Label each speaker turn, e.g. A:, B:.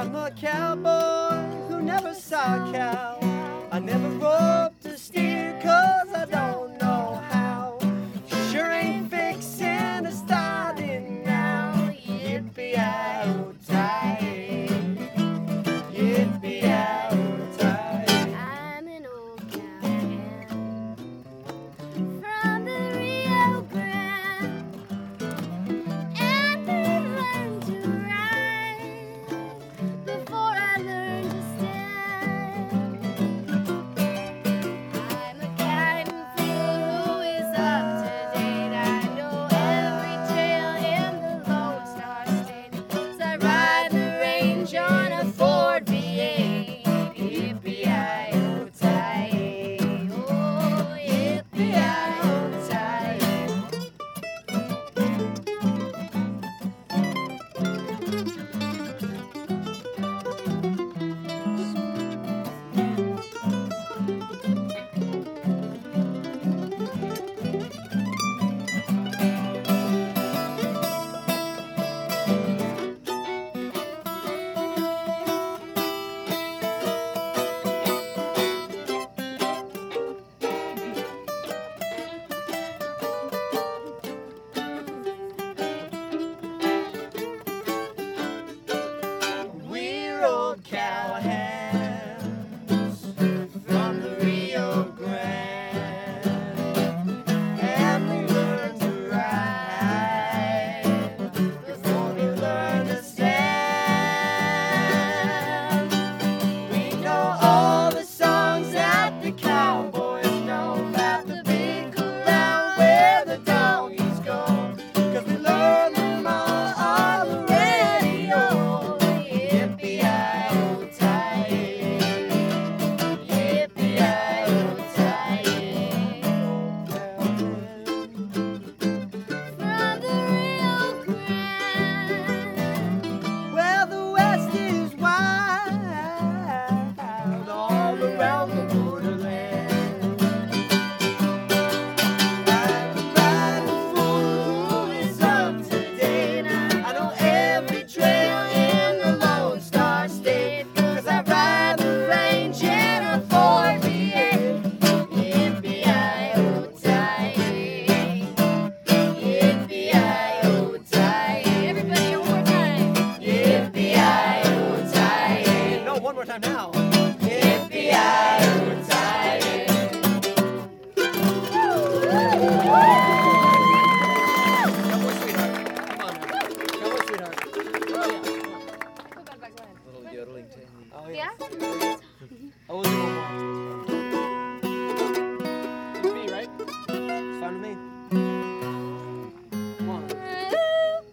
A: I'm a cowboy who never saw a cow. I never roped a steer 'cause I don't know how. Sure ain't fixin' to start it now. Yippee-yi-oh-tie. Yippee-yi-oh-tie.
B: I'm an old cowhand from the Rio Grande, and I learned to ride before I learned to stand. I'm a cotton field who is up to date. I know every trail in the Lone Star State, 'cause I ride the range on a Ford V8. Yippee-yi-oh-tie. Oh, yippee-yi-oh-tie.
A: We're old cowhands from the Rio Grande, and we learn to ride before we learn to stand. We know all the songs that the cowboys know about the big corral where the doggies go, 'cause we learn them all on the radio. Yippee-yi-oh-tie. Yippee-yi-oh-tie.
B: From the Rio Grande,
A: Well, the West is wild all around the borderland. I'm riding for who is up to date. I know every trail in the Lone Star State, 'cause I ride the range in a Ford V8. Yippee-yi-oh-tie. Yippee-yi-oh-tie.
B: everybody one more time.
A: Yippee-yi-oh-tie. No, one more time now.